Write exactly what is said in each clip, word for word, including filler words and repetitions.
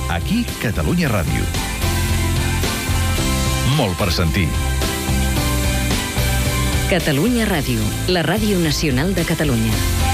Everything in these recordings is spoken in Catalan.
Aquí, Catalunya Ràdio. Molt per sentir. Catalunya Ràdio, la ràdio nacional de Catalunya.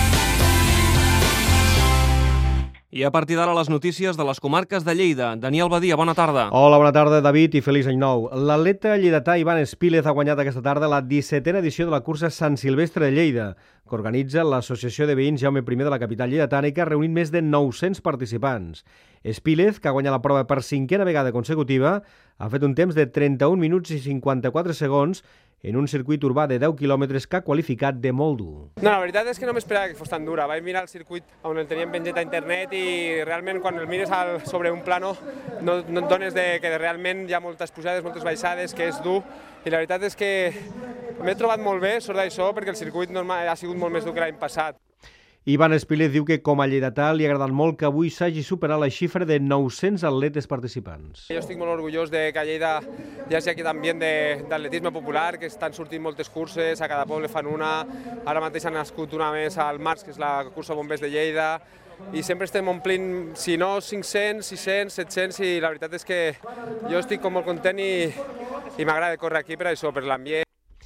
I a partir d'ara les notícies de les comarques de Lleida. Daniel Badia, bona tarda. Hola, bona tarda, David, i feliç any nou. L'atleta lleidatà Ivan Espílez ha guanyat aquesta tarda la dissetena edició de la cursa Sant Silvestre de Lleida, que organitza l'Associació de Veïns Jaume primer de la capital lleidatana i que ha reunit més de nou-cents participants. Espílez, que ha guanyat la prova per cinquena vegada consecutiva, ha fet un temps de trenta-un minuts i cinquanta-quatre segons en un circuit urbà de deu quilòmetres que ha qualificat de molt dur. No, la veritat és que no m'esperava que fos tan dura. Vaig mirar el circuit on el teníem penjat a internet i realment quan el mires al, sobre un plano no, no et dones de, que realment hi ha moltes pujades, moltes baixades, que és dur. I la veritat és que m'he trobat molt bé, sort d'això, perquè el circuit normal ha sigut molt més dur que l'any passat. Ivan Espílez diu que com a lleidatà li ha agradat molt que avui s'hagi superat la xifra de nou-cents atletes participants. Jo estic molt orgullós de que a Lleida hi hagi aquest ambient d'atletisme popular, que estan sortint moltes curses, a cada poble fan una, ara mateix ha nascut una més al març, que és la cursa Bombers de Lleida, i sempre estem omplint, si no cinc-cents, sis-cents, set-cents, i la veritat és que jo estic molt content i, i m'agrada córrer aquí per això, per l'ambient.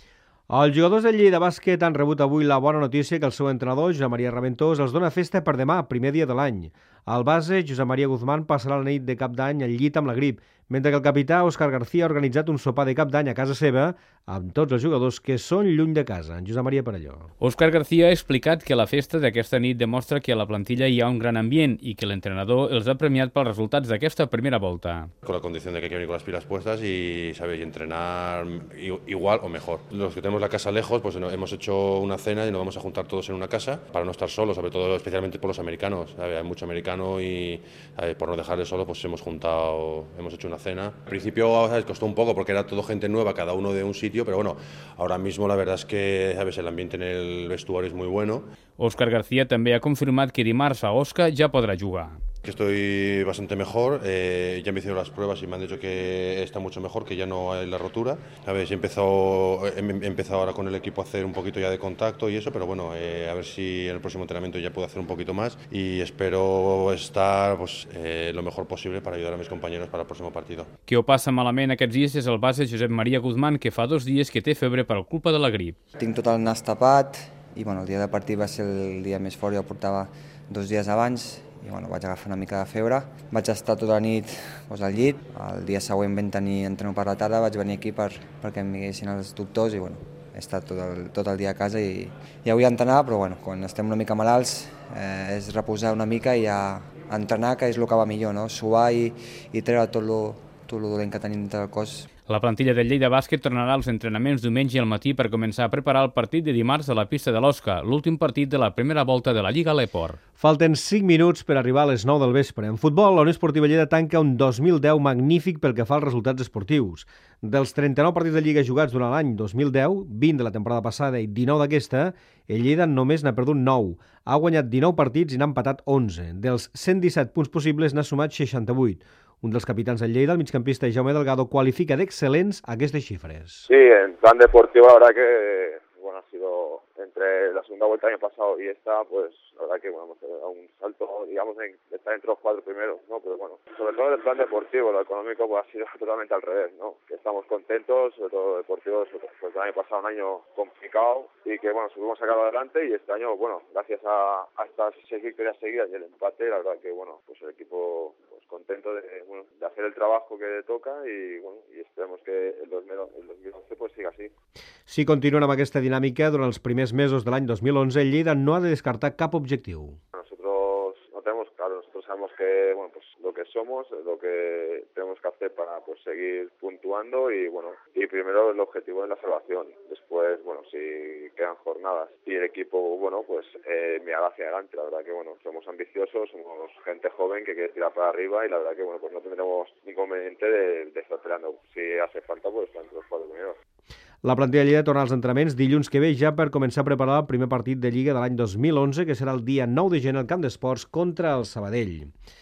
Els jugadors del Lleida Bàsquet han rebut avui la bona notícia que el seu entrenador, Josep Maria Raventós, els dona festa per demà, primer dia de l'any. El base, Josep Maria Guzmán, passarà la nit de cap d'any al llit amb la grip, mentre que el capità, Òscar García, ha organitzat un sopar de cap d'any a casa seva amb tots els jugadors que són lluny de casa. En Josep Maria Perelló. Òscar García ha explicat que la festa d'aquesta nit demostra que a la plantilla hi ha un gran ambient i que l'entrenador els ha premiat pels resultats d'aquesta primera volta. Con la condición de que hay que venir con las pilas puestas y, ¿sabes? y entrenar igual o mejor. Los que tenemos la casa lejos, pues hemos hecho una cena y nos vamos a juntar todos en una casa para no estar solos, sobre todo especialmente por los americanos. ¿Sabes? Hay mucho americano y ¿sabes? Por no dejarles solos, pues hemos juntado, hemos hecho una cena. Al principio ¿sabes? Costó un poco porque era todo gente nueva, cada uno de un sitio, pero bueno, ahora mismo la verdad es que ¿sabes? El ambiente en el vestuario es muy bueno. Òscar García també ha confirmat que dimarts a Osca ja podrà jugar. Que estoy bastante mejor, eh, ya me hicieron las pruebas y me han dicho que está mucho mejor, que ya no hay la rotura. A ver, he empezado, he empezado ahora con el equipo a hacer un poquito ya de contacto y eso, pero bueno, eh, a ver si en el próximo entrenamiento ya puedo hacer un poquito más y espero estar pues, eh, lo mejor posible para ayudar a mis compañeros para el próximo partido. Qui ho passa malament aquests dies és el base Josep Maria Guzmán, que fa dos dies que té febre per culpa de la grip. Tinc tot el nas tapat i bueno, el dia de partit va ser el dia més fort, jo el portava dos dies abans i bueno, vaig agafar una mica de febre. Vaig estar tota la nit doncs, al llit, el dia següent vam tenir entreno per la tarda, vaig venir aquí per, perquè em diguessin els doctors i bueno, he estat tot el, tot el dia a casa i, i avui a entrenar, però bueno, quan estem una mica malalts eh, és reposar una mica i a, a entrenar, que és el que va millor, no? Suar i, i treure tot lo, tot lo dolent que tenim dintre del cos. La plantilla del Lleida Bàsquet tornarà als entrenaments diumenge al matí per començar a preparar el partit de dimarts a la pista de l'Osca, l'últim partit de la primera volta de la Lliga Leport. Falten cinc minuts per arribar a les nou del vespre. En futbol, la Unió Esportiva Lleida tanca un dos mil deu magnífic pel que fa als resultats esportius. Dels trenta-nou partits de Lliga jugats durant l'any dos mil deu, vint de la temporada passada i dinou d'aquesta, el Lleida només n'ha perdut nou. Ha guanyat dinou partits i n'ha empatat onze. Dels cent disset punts possibles n'ha sumat seixanta-vuit. Un dels capitans del Lleida, el migcampista Jaume Delgado, qualifica d'excel·lents aquestes xifres. Sí, en plan deportivo, la verdad que bueno, ha sido entre la segunda vuelta del año pasado y esta, pues la verdad que bueno, hemos dado un salto, digamos, en estar entre los cuatro primeros, ¿no? Pero bueno, sobre todo en el plan deportivo, lo económico pues ha sido totalmente al revés, ¿no? Que estamos contentos, sobre todo lo deportivo, pues el año pasado un año complicado y que bueno, supimos sacarlo adelante y este año, bueno, gracias a, a estas seis victorias seguidas y el empate, la verdad que bueno, pues el equipo contento de, bueno, de hacer el trabajo que toca y, bueno, y esperemos que el dos mil once pues siga así. Si continuen amb aquesta dinàmica, durant els primers mesos de l'any dos mil onze, el Lleida no ha de descartar cap objectiu. Nosotros no tenemos claro, nosotros sabemos que bueno, pues lo que somos, lo que tenemos que hacer para pues seguir puntuando y bueno, y primero el objetivo es la salvación. Después, bueno, si quedan jornadas y el equipo, bueno, pues eh, mirar hacia adelante. La verdad que bueno, somos ambiciosos, somos gente joven que quiere tirar para arriba y la verdad que bueno, pues no tendremos inconveniente de, de estar peleando. Si hace falta, pues entre los cuatro primeros. La plantilla de Lleida torna als entrenaments dilluns que ve ja per començar a preparar el primer partit de Lliga de l'any dos mil onze, que serà el dia nou de gener al Camp d'Esports contra el Sabadell.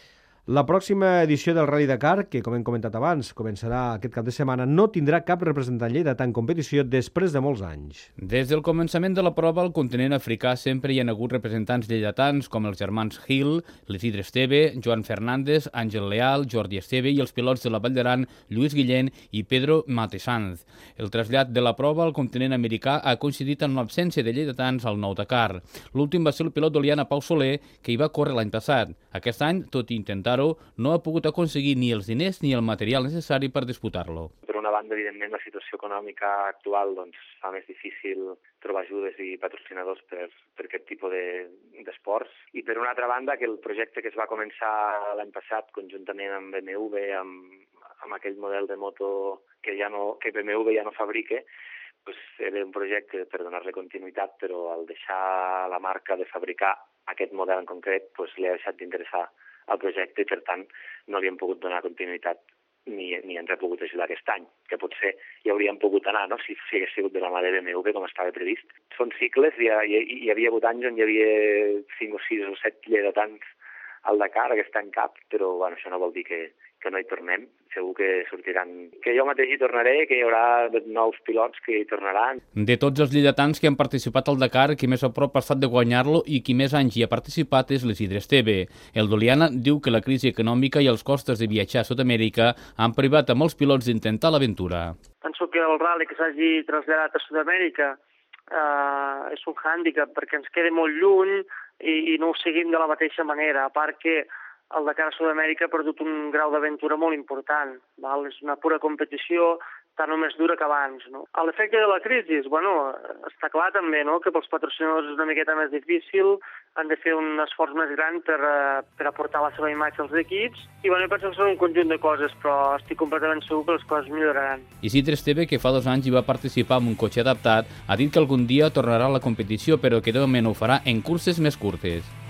La pròxima edició del Rally Dakar, que com hem comentat abans, començarà aquest cap de setmana, no tindrà cap representant lleidatà en competició després de molts anys. Des del començament de la prova al continent africà sempre hi ha hagut representants lleidatans com els germans Gil, l'Isidre Esteve, Joan Fernández, Àngel Leal, Jordi Esteve i els pilots de la Vall d'Aran, Lluís Guillén i Pedro Matesanz. El trasllat de la prova al continent americà ha coincidit amb l'absència de lleidatans al nou Dakar. L'últim va ser el pilot d'Oliana Pau Soler, que hi va córrer l'any passat. Aquest any, tot i intentar no ha pogut aconseguir ni els diners ni el material necessari per disputar-lo. Per una banda, evidentment, la situació econòmica actual doncs, fa més difícil trobar ajudes i patrocinadors per, per aquest tipus d'esports. De, I per una altra banda, que el projecte que es va començar l'any passat conjuntament amb B M W, amb, amb aquell model de moto que, ja no, que B M W ja no fabrica, pues, era un projecte per donar-li continuïtat, però al deixar la marca de fabricar aquest model en concret, pues, li ha deixat d'interessar al projecte i, per tant, no li hem pogut donar continuïtat ni, ni ens ha pogut ajudar aquest any, que potser hi hauríem pogut anar, no?, si, si hagués sigut de la mà de B M W com estava previst. Són cicles, hi, ha, hi, hi havia hagut anys on hi havia cinc o sis o set lleidatans al Dakar, aquest any cap, però bueno, això no vol dir que, que no hi tornem. Segur que sortiran... Que jo mateix hi tornaré, que hi haurà nous pilots que hi tornaran. De tots els lleidatans que han participat al Dakar, qui més a prop ha estat de guanyar-lo i qui més anys hi ha participat és l'Isidre Esteve. El d'Oliana diu que la crisi econòmica i els costos de viatjar a Sud-amèrica han privat a molts pilots d'intentar l'aventura. Penso que el rally que s'hagi traslladat a Sud-amèrica eh, és un hàndicap perquè ens queda molt lluny i, i no ho seguim de la mateixa manera, a part que el Dakar a Sud-amèrica ha perdut un grau d'aventura molt important. Val? És una pura competició, tant o més dura que abans. No? A l'efecte de la crisi, bueno, està clar també, no?, que pels patrocinadors és una miqueta més difícil, han de fer un esforç més gran per, per aportar la seva imatge als equips, i bueno, penso que són un conjunt de coses, però estic completament segur que les coses milloraran. Isidre Esteve, que fa dos anys hi va participar amb un cotxe adaptat, ha dit que algun dia tornarà a la competició, però que de moment ho farà en curses més curtes.